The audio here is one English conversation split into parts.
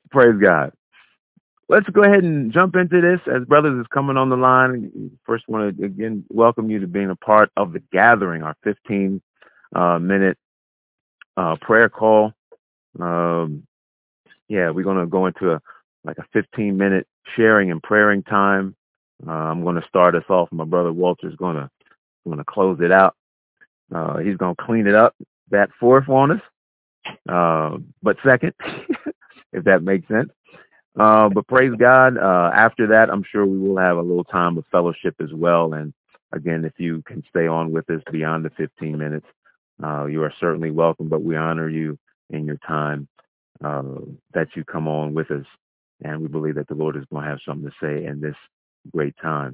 Praise God. Let's go ahead and jump into this as brothers is coming on the line. First, want to again welcome you to being a part of the gathering, our 15 minute prayer call. Um, yeah, we're going to go into like a 15-minute sharing and praying time. I'm going to start us off. My brother Walter's going to close it out. He's going to clean it up that fourth on us, but second, if that makes sense. But praise God. After that, I'm sure we will have a little time of fellowship as well. And again, if you can stay on with us beyond the 15 minutes, you are certainly welcome. But we honor you in your time uh, that you come on with us. And we believe that the Lord is going to have something to say in this great time.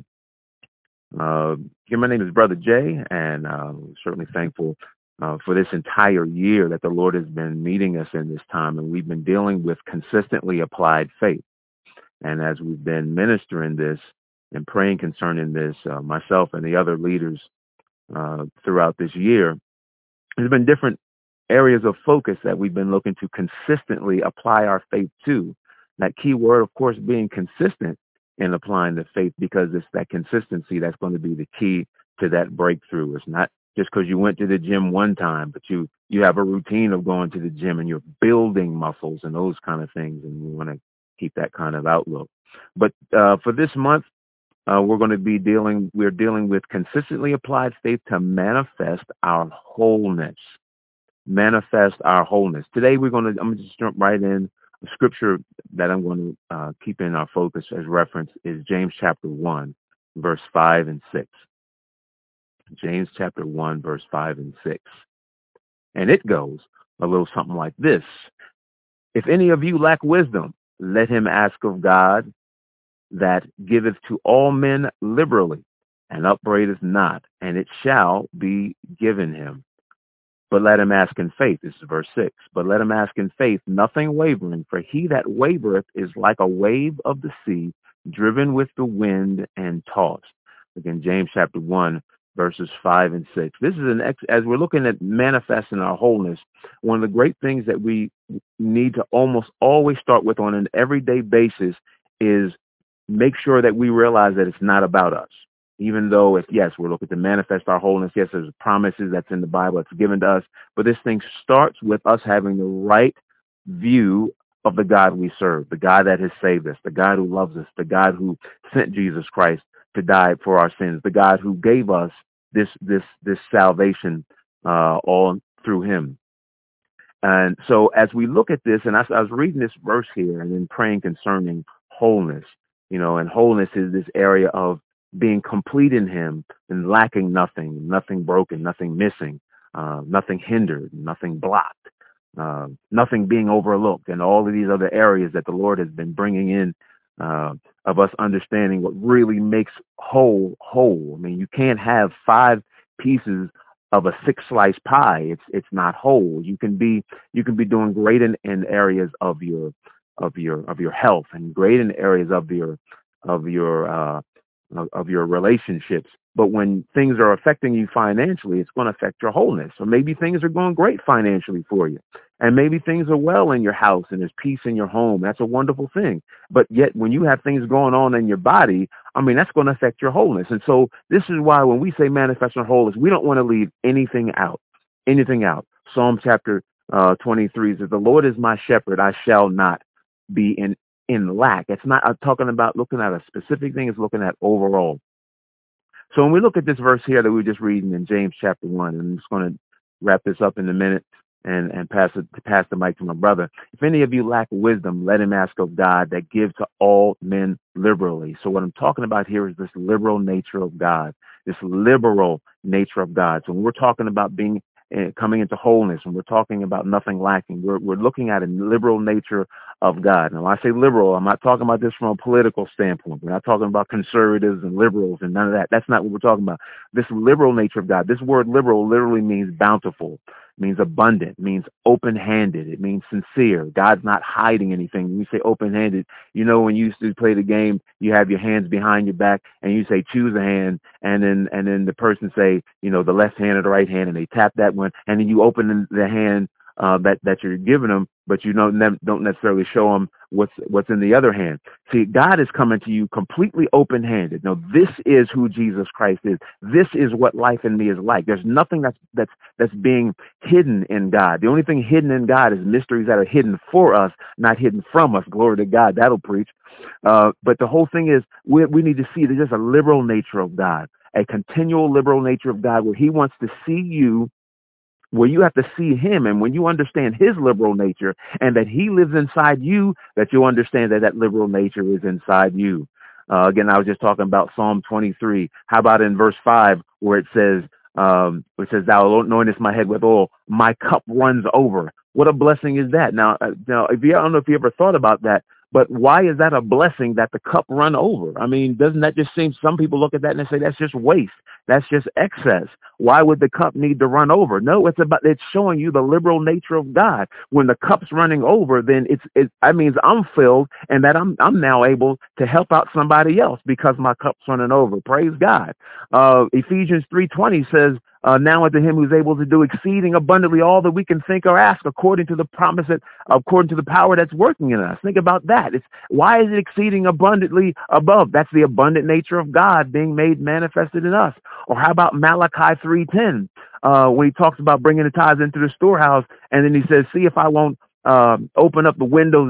Again, my name is Brother Jay, and certainly thankful for this entire year that the Lord has been meeting us in this time. And we've been dealing with consistently applied faith. And as we've been ministering this and praying concerning this, myself and the other leaders throughout this year, there's been different areas of focus that we've been looking to consistently apply our faith to. That key word, of course, being consistent in applying the faith, because it's that consistency that's going to be the key to that breakthrough. It's not just because you went to the gym one time, but you have a routine of going to the gym and you're building muscles and those kind of things. And we want to keep that kind of outlook. But for this month, we're dealing with consistently applied faith to manifest our wholeness. Manifest our wholeness. Today I'm going to just jump right in. The scripture that I'm going to keep in our focus as reference is James chapter 1, verse 5 and 6. James chapter 1, verse 5 and 6. And it goes a little something like this. If any of you lack wisdom, let him ask of God, that giveth to all men liberally, and upbraideth not, and it shall be given him. But let him ask in faith. This is verse 6. But let him ask in faith, nothing wavering, for he that wavereth is like a wave of the sea, driven with the wind and tossed. Again, James chapter 1, verses 5 and 6. This is as we're looking at manifesting our wholeness, one of the great things that we need to almost always start with on an everyday basis is make sure that we realize that it's not about us. Even though, yes, we're looking to manifest our wholeness, yes, there's promises that's in the Bible, it's given to us, but this thing starts with us having the right view of the God we serve, the God that has saved us, the God who loves us, the God who sent Jesus Christ to die for our sins, the God who gave us this salvation all through him. And so as we look at this, and I was reading this verse here and then praying concerning wholeness, and wholeness is this area of being complete in him and lacking nothing, nothing broken, nothing missing, nothing hindered, nothing blocked, nothing being overlooked, and all of these other areas that the Lord has been bringing in of us understanding what really makes whole. I mean, you can't have 5 pieces of a 6-slice pie. It's not whole. You can be doing great in areas of your health, and great in areas of your relationships. But when things are affecting you financially, it's going to affect your wholeness. So maybe things are going great financially for you, and maybe things are well in your house and there's peace in your home. That's a wonderful thing. But yet when you have things going on in your body, I mean, that's going to affect your wholeness. And so this is why when we say manifest our wholeness, we don't want to leave anything out. Psalm chapter 23 says, the Lord is my shepherd, I shall not be in lack. It's not talking about looking at a specific thing, it's looking at overall. So when we look at this verse here that we were just reading in James chapter 1, and I'm just going to wrap this up in a minute and pass the mic to my brother. If any of you lack wisdom, let him ask of God, that gives to all men liberally. So what I'm talking about here is this liberal nature of God, this liberal nature of God. So when we're talking about being coming into wholeness, and we're talking about nothing lacking, we're looking at a liberal nature of God. Now, when I say liberal, I'm not talking about this from a political standpoint. We're not talking about conservatives and liberals and none of that. That's not what we're talking about. This liberal nature of God. This word liberal literally means bountiful, means abundant, means open-handed. It means sincere. God's not hiding anything. When you say open-handed, when you used to play the game, you have your hands behind your back and you say choose a hand, and then the person say, the left hand or the right hand, and they tap that one, and then you open the hand that you're giving them, but you don't necessarily show them what's in the other hand. See, God is coming to you completely open-handed. Now, this is who Jesus Christ is. This is what life in me is like. There's nothing that's being hidden in God. The only thing hidden in God is mysteries that are hidden for us, not hidden from us. Glory to God. That'll preach. But the whole thing is we need to see that there's a liberal nature of God, a continual liberal nature of God, where he wants to see you, where you have to see him. And when you understand his liberal nature and that he lives inside you, that you'll understand that that liberal nature is inside you. Again, I was just talking about Psalm 23. How about in verse 5 where it says, thou anointest my head with oil, my cup runs over. What a blessing is that? Now, I don't know if you ever thought about that, but why is that a blessing that the cup run over? I mean, doesn't that just seem, some people look at that and they say, that's just waste. That's just excess. Why would the cup need to run over? No, it's showing you the liberal nature of God. When the cup's running over, then that means I'm filled and that I'm now able to help out somebody else because my cup's running over. Praise God. Ephesians 3:20 says, now unto him who's able to do exceeding abundantly all that we can think or ask according to the promise according to the power that's working in us. Think about that. Why is it exceeding abundantly above? That's the abundant nature of God being made manifested in us. Or how about Malachi 3:10, when he talks about bringing the tithes into the storehouse, and then he says, see if I won't open up the windows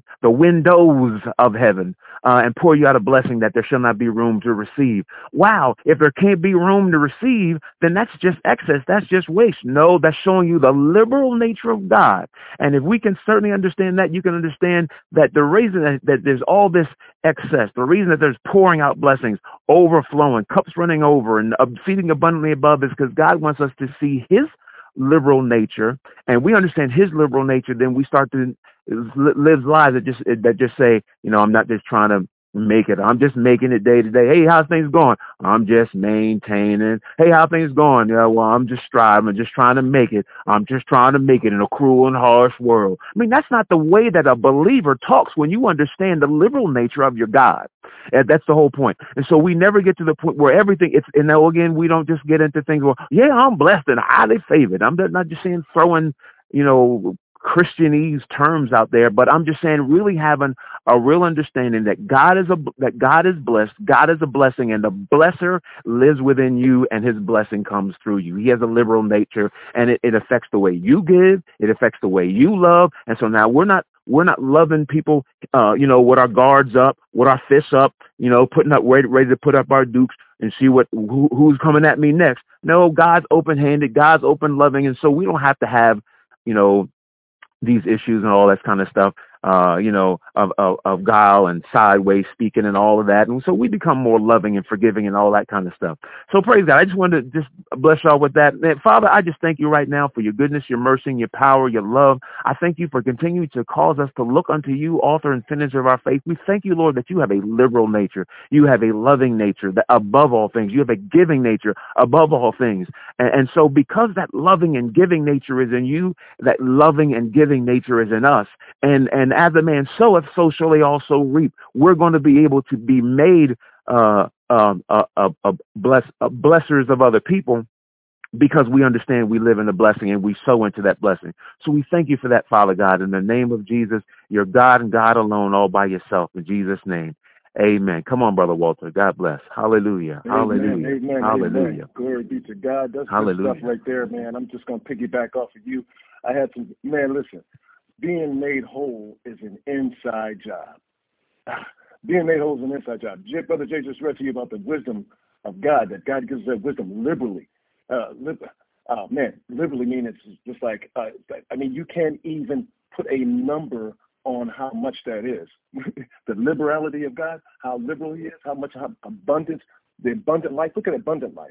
of heaven, and pour you out a blessing that there shall not be room to receive. Wow, if there can't be room to receive, then that's just excess. That's just waste. No, that's showing you the liberal nature of God. And if we can certainly understand that, you can understand that the reason that there's all this excess, the reason that there's pouring out blessings, overflowing, cups running over, and exceeding abundantly above is because God wants us to see his liberal nature, and we understand his liberal nature, then we start to live lives that just say, I'm not just trying to make it. I'm just making it day to day. Hey, how's things going? I'm just maintaining. Hey, how things going? Yeah, well, I'm just striving. I'm just trying to make it. I'm just trying to make it in a cruel and harsh world. I mean, that's not the way that a believer talks when you understand the liberal nature of your God. And that's the whole point. And so we never get to the point where everything, and now again, we don't just get into things where, yeah, I'm blessed and highly favored. I'm not just saying throwing, Christianese terms out there, but I'm just saying really having a real understanding that God is blessed, God is a blessing, and the blesser lives within you, and his blessing comes through you. He has a liberal nature, and it affects the way you give, it affects the way you love, and so now we're not loving people, with our guards up, with our fists up, putting up ready to put up our dukes and see who's coming at me next. No, God's open-handed, God's open loving, and so we don't have to have, these issues and all that kind of stuff, of guile and sideways speaking and all of that. And so we become more loving and forgiving and all that kind of stuff. So praise God. I just wanted to just bless y'all with that. Man, Father, I just thank you right now for your goodness, your mercy, and your power, your love. I thank you for continuing to cause us to look unto you, author and finisher of our faith. We thank you, Lord, that you have a liberal nature. You have a loving nature that above all things. You have a giving nature above all things. And so because that loving and giving nature is in you, that loving and giving nature is in us. And as a man soweth, so shall he also reap. We're going to be able to be made blessers of other people because we understand we live in a blessing and we sow into that blessing. So we thank you for that, Father God. In the name of Jesus, you're God and God alone, all by yourself. In Jesus' name, amen. Come on, Brother Walter. God bless. Hallelujah. Amen, hallelujah. amen, hallelujah. Amen. Glory be to God. That's hallelujah. good stuff right there, man. I'm just going to piggyback off of you. I had some, man, listen. Being made whole is an inside job. Being made whole is an inside job. Brother Jay just read to you about the wisdom of God, that God gives that wisdom liberally. Liberally means it's just like, you can't even put a number on how much that is. The liberality of God, how liberal he is, how abundant, the abundant life. Look at abundant life.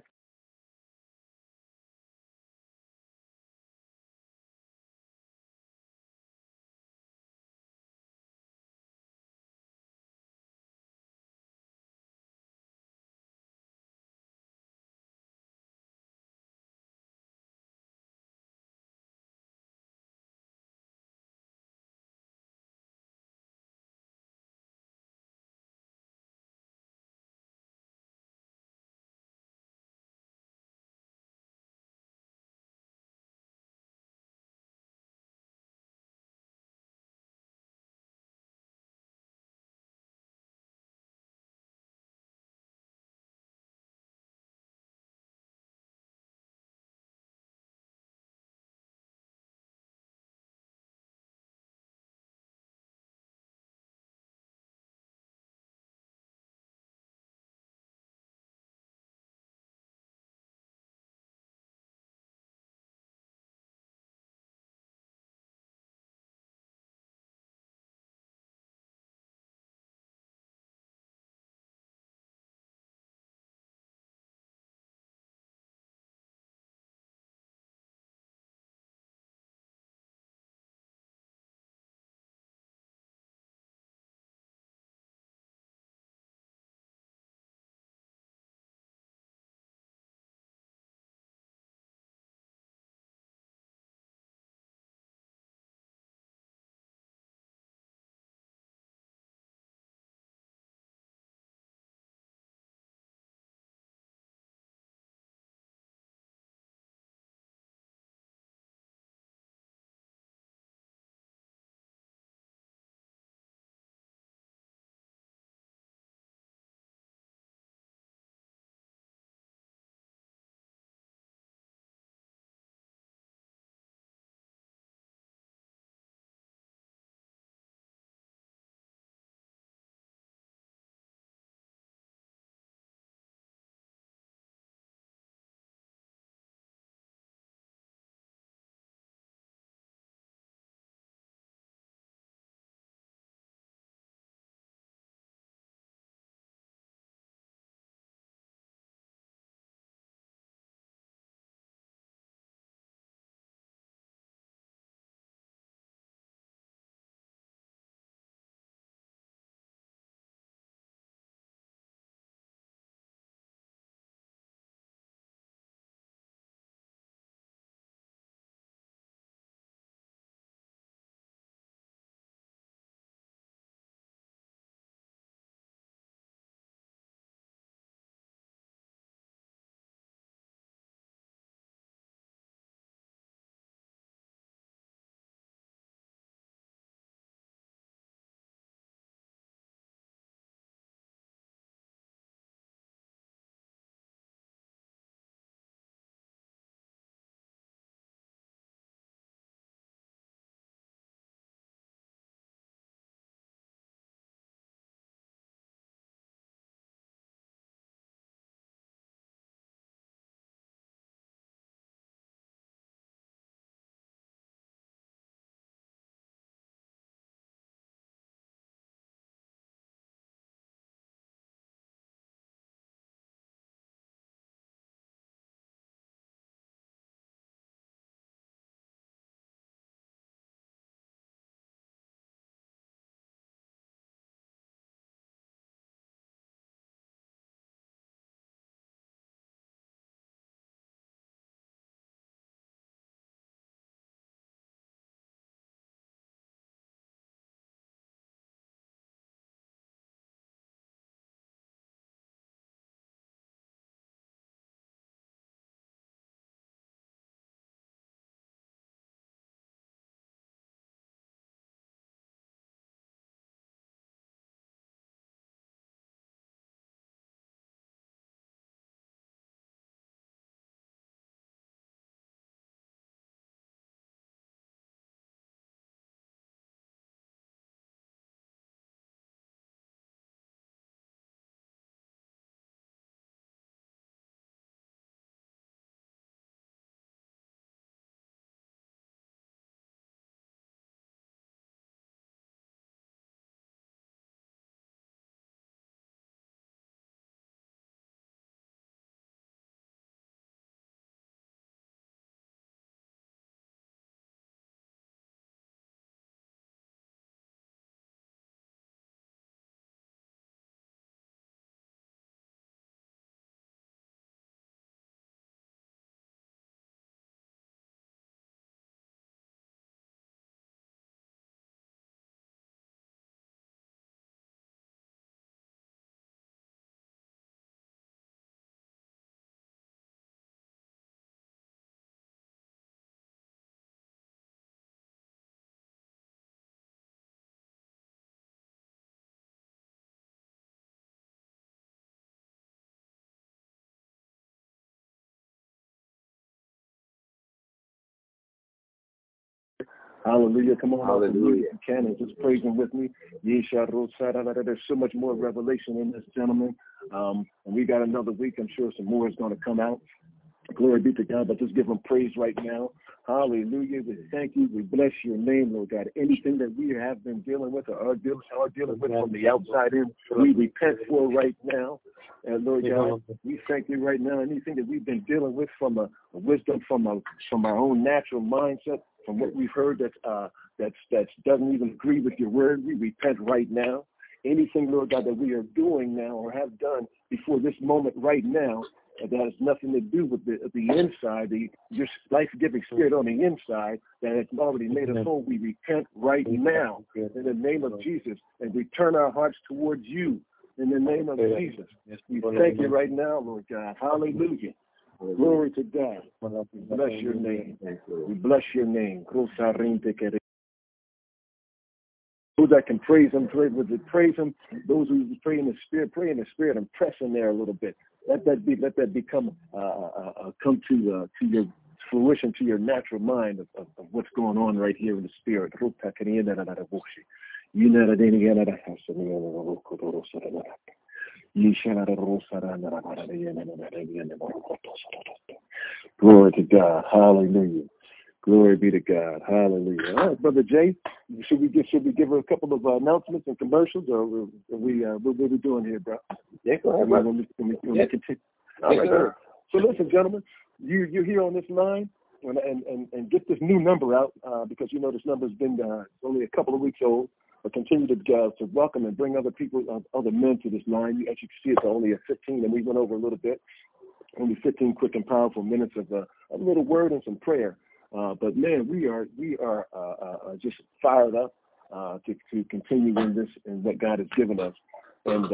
Hallelujah. Come on, hallelujah. If you can, and just praise him with me. There's so much more revelation in this, gentleman. And we got another week. I'm sure some more is going to come out. Glory be to God, but just give him praise right now. Hallelujah. We thank you. We bless your name, Lord God. Anything that we have been dealing with or are dealing with from the outside in, we repent for right now. And Lord God, we thank you right now. Anything that we've been dealing with from a wisdom, from our own natural mindset, from what we've heard that doesn't even agree with your word, we repent right now. Anything, Lord God, that we are doing now or have done before this moment right now, that has nothing to do with the inside, your life-giving spirit on the inside that has already made us whole. We repent right now in the name of Jesus and we turn our hearts towards you in the name of Jesus. We thank you right now, Lord God. Hallelujah. Glory to God. We bless your name. We bless your name. Those that can praise him, praise him. Those who pray in the spirit, and press in there a little bit. Let that become come to your fruition, to your natural mind of what's going on right here in the spirit. Glory to God. Hallelujah. Glory be to God. Hallelujah. All right, Brother Jay, should we give her a couple of announcements and commercials, or what are we doing here, bro? Yeah, go ahead, brother. Can we continue? All right, sir. So listen, gentlemen, you're here on this line, and get this new number out because you know this number's been only a couple of weeks old. But continue to welcome and bring other people, other men to this line. As you can see, it's only a 15, and we went over a little bit. Only 15 quick and powerful minutes of a little word and some prayer. But man, we are just fired up to continue in this and what God has given us. And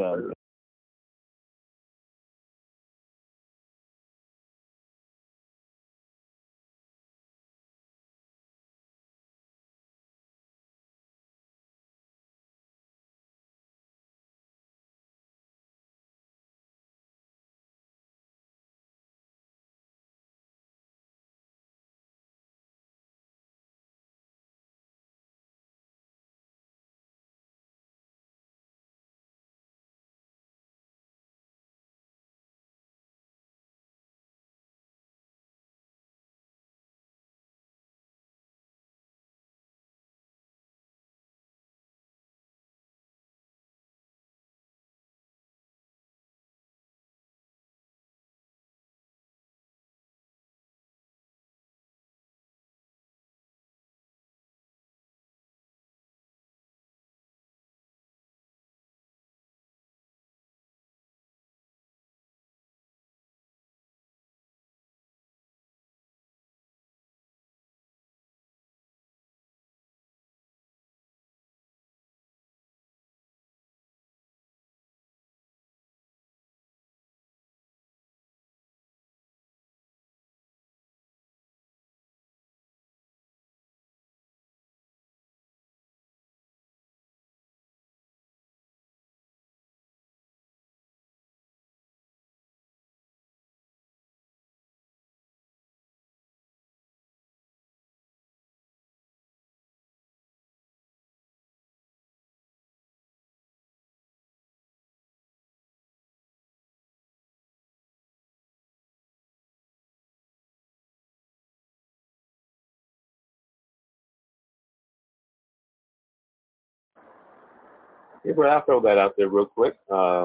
Yeah, but I'll throw that out there real quick.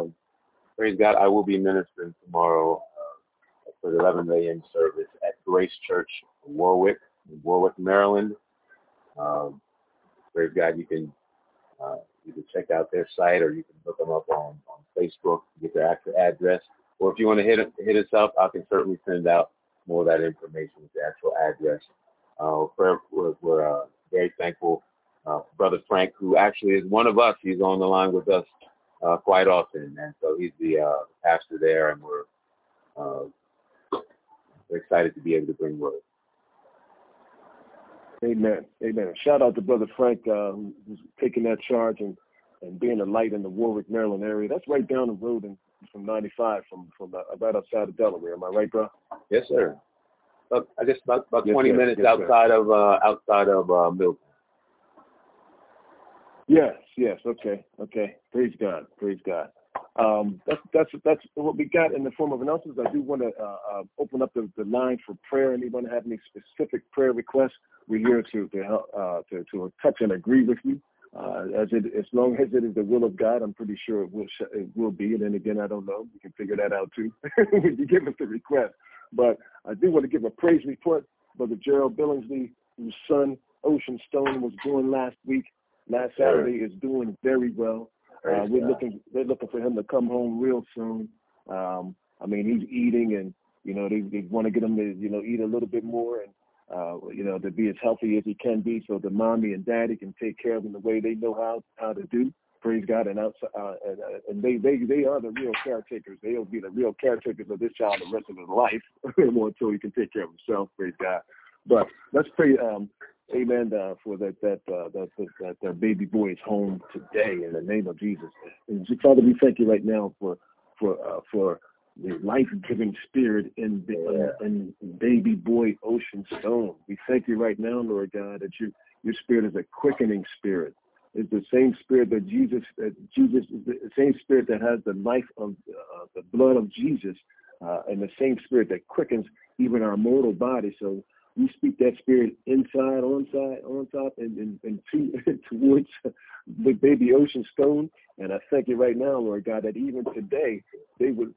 Praise God, I will be ministering tomorrow for the 11 a.m. service at Grace Church, Warwick, Maryland. Praise God, you can check out their site, or you can look them up on Facebook, get their actual address. Or if you want to hit us up, I can certainly send out more of that information with the actual address. We're very thankful for Brother Frank, who actually is one of us. He's on the line with us quite often, and so he's the pastor there, and we're excited to be able to bring word. Amen. Amen. Shout out to Brother Frank, who's taking that charge and being a light in the Warwick, Maryland area. That's right down the road from 95, from right outside of Delaware. Am I right, bro? Yes, sir. I guess about 20 minutes outside of Milton. Yes, yes. Okay, okay. Praise God. Praise God. That's what we got in the form of announcements. I do want to open up the line for prayer. Anyone have any specific prayer requests? We're here to help to touch and agree with you. As long as it is the will of God, I'm pretty sure it will be. And then again, I don't know. We can figure that out too when you give us the request. But I do want to give a praise report. Brother Gerald Billingsley, whose son Ocean Stone was born last Saturday, is doing very well. They're looking for him to come home real soon. I mean, he's eating, and they want to get him to eat a little bit more, and to be as healthy as he can be, so the mommy and daddy can take care of him the way they know how to do. Praise God, and and they are the real caretakers. They'll be the real caretakers of this child the rest of his life until he can take care of himself. Praise God. But let's pray. Amen. For that baby boy is home today in the name of Jesus. And Father, we thank you right now for the life-giving spirit in baby boy Ocean Stone. We thank you right now, Lord God, that your spirit is a quickening spirit. It's the same spirit that Jesus is the same spirit that has the life of the blood of Jesus, and the same spirit that quickens even our mortal body. So we speak that spirit inside, on top, and towards the baby Ocean Stone. And I thank you right now, Lord God, that even today they would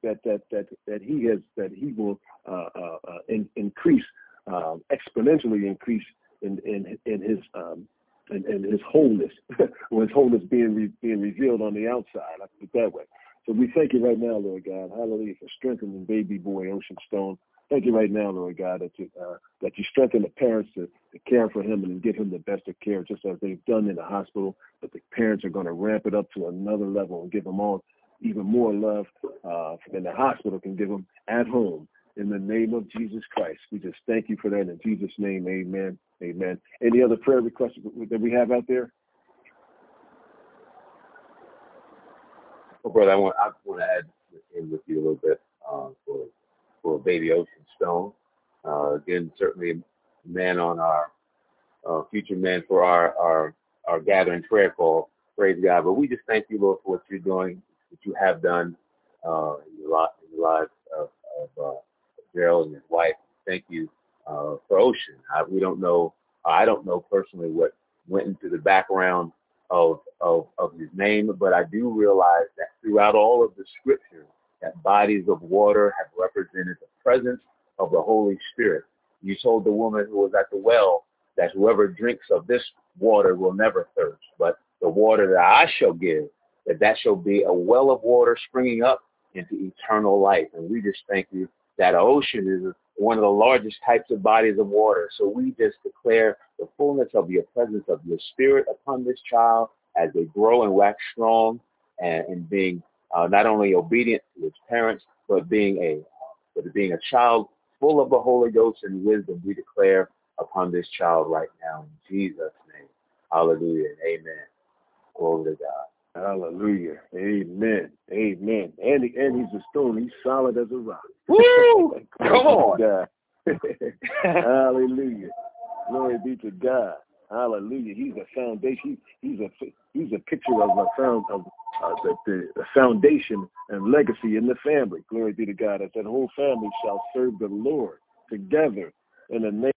he will increase, exponentially increase in his wholeness, or his wholeness being revealed on the outside. I put it that way. So we thank you right now, Lord God, hallelujah, for strengthening baby boy Ocean Stone. Thank you right now, Lord God, that you strengthen the parents to care for him and give him the best of care, just as they've done in the hospital. But the parents are going to ramp it up to another level and give them all even more love than the hospital can give them at home. In the name of Jesus Christ, we just thank you for that. In Jesus' name, amen, amen. Any other prayer requests that we have out there? Well, brother, I want to add in with you a little bit for baby Ocean Stone. Again, certainly a man on our future man for our gathering prayer call. Praise God. But we just thank you, Lord, for what you're doing, what you have done in the lives of Gerald and his wife. Thank you for Ocean. We don't know. I don't know personally what went into the background of his name, but I do realize that throughout all of the scripture, that bodies of water have represented the presence of the Holy Spirit. You told the woman who was at the well that whoever drinks of this water will never thirst, but the water that I shall give, that shall be a well of water springing up into eternal life. And we just thank you that ocean is one of the largest types of bodies of water. So we just declare the fullness of your presence of your spirit upon this child as they grow and wax strong and being not only obedient to his parents, but being a child full of the Holy Ghost and wisdom. We declare upon this child right now in Jesus' name. Hallelujah and amen. Glory to God. Hallelujah. Amen. Amen. And he's a stone. He's solid as a rock. Woo! Come on. God. Hallelujah. Glory be to God. Hallelujah. He's a foundation. He's a picture of the foundation and legacy in the family. Glory be to God. That whole family shall serve the Lord together in the name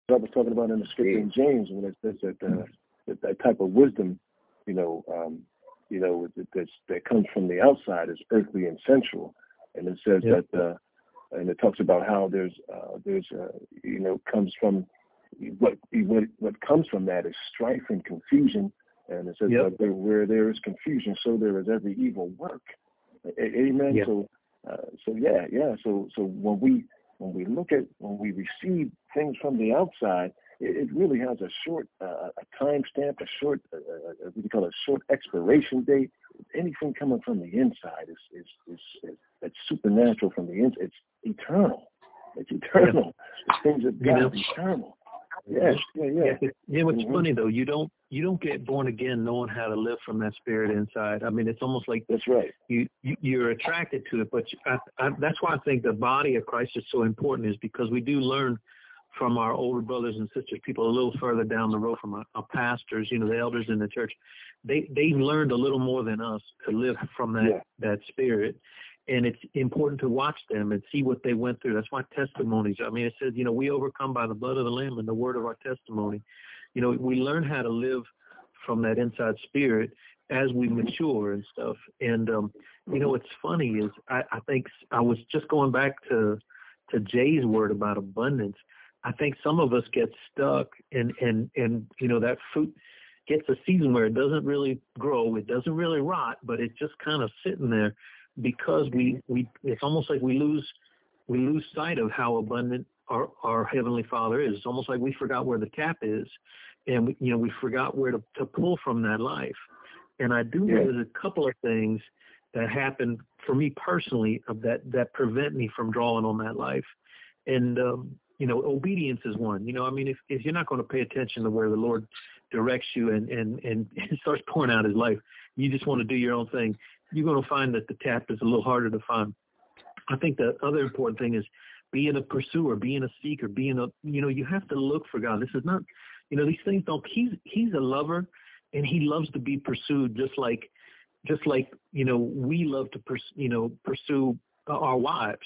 I was talking about in the scripture in James when it says that type of wisdom, that comes from the outside is earthly and sensual, and it says that, and it talks about how comes from what comes from that is strife and confusion, and it says that where there is confusion, so there is every evil work. Amen. Yeah. So when we receive things from the outside, it really has a short a time stamp, a short what do you call it, a short expiration date. Anything coming from the inside is it's supernatural from the inside. It's eternal. It's eternal. The things of God is eternal. Yeah. What's funny though, you don't get born again knowing how to live from that spirit inside. I mean, it's almost like that's right. You're attracted to it, but that's why I think the body of Christ is so important, is because we do learn from our older brothers and sisters, people a little further down the road, from our pastors, the elders in the church. They've learned a little more than us to live from that spirit. And it's important to watch them and see what they went through. That's why testimonies, I mean, it says, we overcome by the blood of the Lamb and the word of our testimony. We learn how to live from that inside spirit as we mature and stuff. And, what's funny is I think I was just going back to Jay's word about abundance. I think some of us get stuck and that fruit gets a season where it doesn't really grow. It doesn't really rot, but it's just kind of sitting there, because we it's almost like we lose sight of how abundant our Heavenly Father is. It's almost like we forgot where the tap is, and we forgot where to pull from that life. And I do know there's a couple of things that happen for me personally that prevent me from drawing on that life. And obedience is one. If you're not going to pay attention to where the Lord directs you and starts pouring out His life, you just want to do your own thing, you're going to find that the tap is a little harder to find. I think the other important thing is being a pursuer, being a seeker, you have to look for God. This is not, these things don't, he's a lover, and He loves to be pursued just like we love to pursue our wives.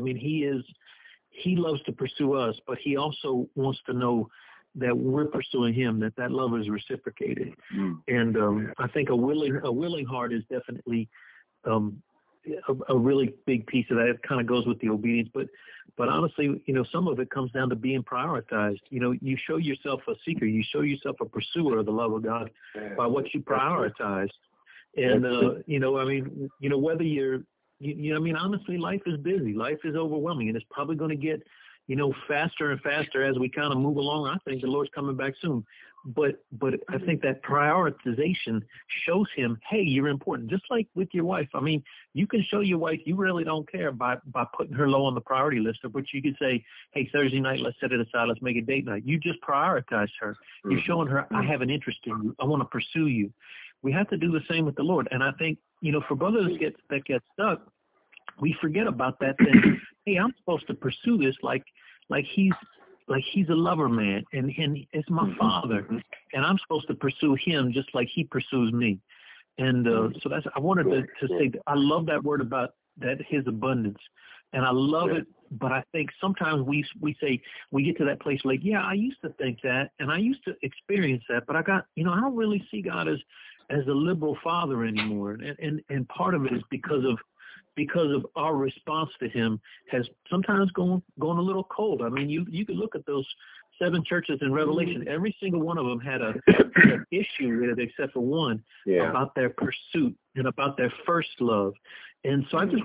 He loves to pursue us, but He also wants to know that we're pursuing Him, that love is reciprocated. And I think a willing heart is definitely a really big piece of that. It kind of goes with the obedience, but honestly, some of it comes down to being prioritized. You show yourself a seeker, you show yourself a pursuer of the love of God by what you prioritize. And whether you're honestly, life is busy, life is overwhelming, and it's probably going to get faster and faster as we kind of move along. I think the Lord's coming back soon. But I think that prioritization shows Him, hey, you're important. Just like with your wife. I mean, you can show your wife you really don't care by putting her low on the priority list, of which you could say, hey, Thursday night, let's set it aside. Let's make it date night. You just prioritize her. You're showing her, I have an interest in you. I want to pursue you. We have to do the same with the Lord. And I think, for brothers that get stuck, we forget about that thing. Hey, I'm supposed to pursue this like he's a lover man, and it's my Father, and I'm supposed to pursue Him just like He pursues me. And so I wanted to say that I love that word about that, His abundance, and I love it. But I think sometimes we say, we get to that place like, yeah, I used to think that, and I used to experience that, but I don't really see God as a liberal Father anymore. And part of it is because of our response to Him has sometimes gone a little cold. I mean, you could look at those 7 churches in Revelation. Every single one of them had an issue with it, except for one, about their pursuit and about their first love. And so I just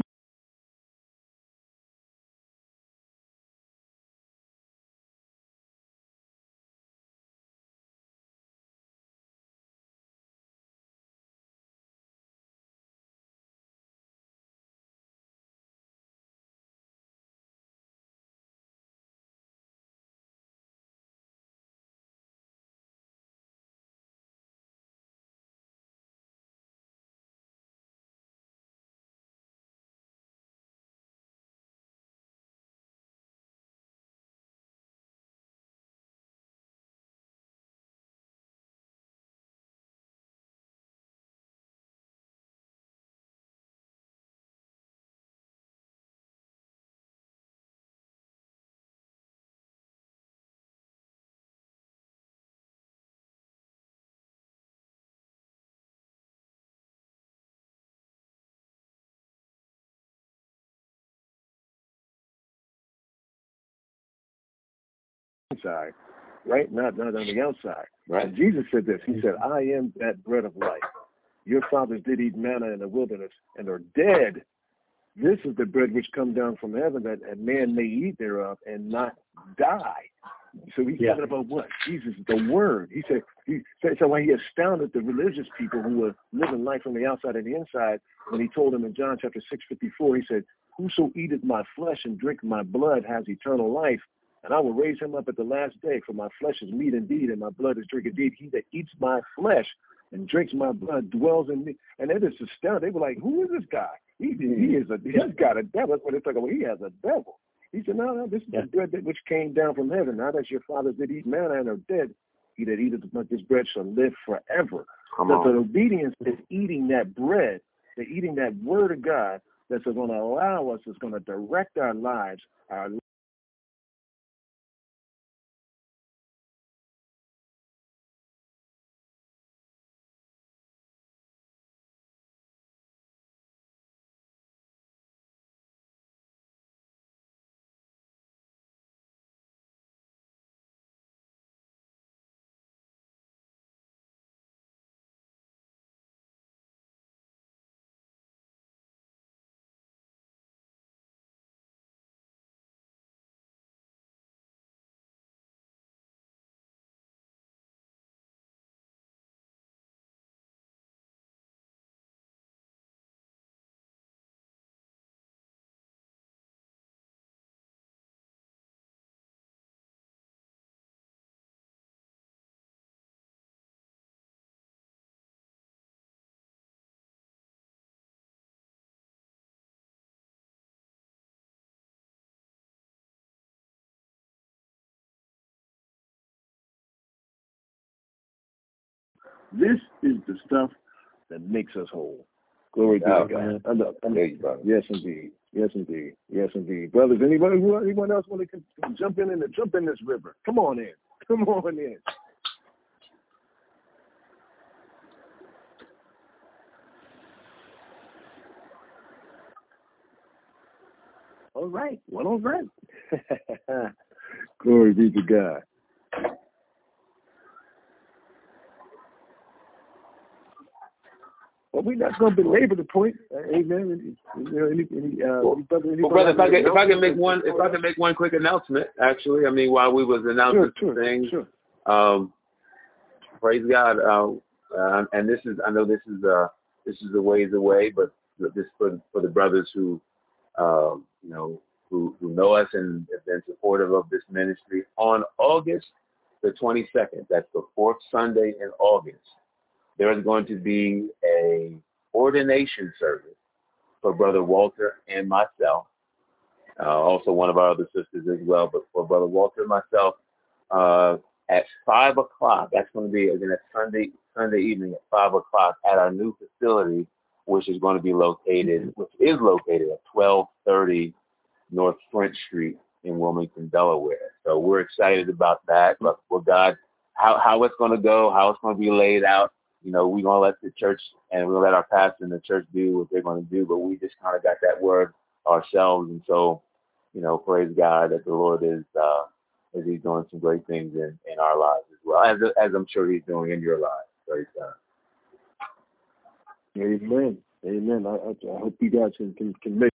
inside, right? Not on the outside. Right. And Jesus said this. He said, I am that bread of life. Your fathers did eat manna in the wilderness and are dead. This is the bread which come down from heaven, that a man may eat thereof and not die. So he's talking about what? Jesus, the Word. He said, so when he astounded the religious people who were living life from the outside and the inside, when he told them in John chapter 6:54, he said, whoso eateth my flesh and drink my blood has eternal life, and I will raise him up at the last day. For my flesh is meat indeed, and my blood is drink indeed. He that eats my flesh and drinks my blood dwells in me. And they just astounded. They were like, who is this guy? He's got a devil. That's what they're talking about. He has a devil. He said, no, this is the bread which came down from heaven. Now that your fathers did eat manna and are dead, he that eateth this bread shall live forever. So obedience is eating that bread, eating that word of God that's going to allow us, is going to direct our lives, This is the stuff that makes us whole. Glory be to God. Yes, indeed. Yes, indeed. Yes, indeed. Brothers, anyone else want to jump in this river? Come on in. Come on in. All right. Well, all right. Glory be to God. Well, we're not going to belabor the point. Amen. Brother, if I can make one quick announcement, actually, I mean, while we was announcing things, praise God, and this is, I know this is a ways away, but this for the brothers who, who know us and have been supportive of this ministry. On August the 22nd, that's the fourth Sunday in August, there is going to be a ordination service for Brother Walter and myself, also one of our other sisters as well, but for Brother Walter and myself, at 5 o'clock. That's going to be, again, Sunday evening at 5 o'clock at our new facility, which is located at 1230 North French Street in Wilmington, Delaware. So we're excited about that. But for God, how it's going to go, how it's going to be laid out, we're going to let the church and we'll let our pastor and the church do what they're going to do. But we just kind of got that word ourselves. And so, praise God that the Lord is he's doing some great things in our lives as well, as I'm sure he's doing in your lives. Praise God. Amen. Amen. I hope you guys can make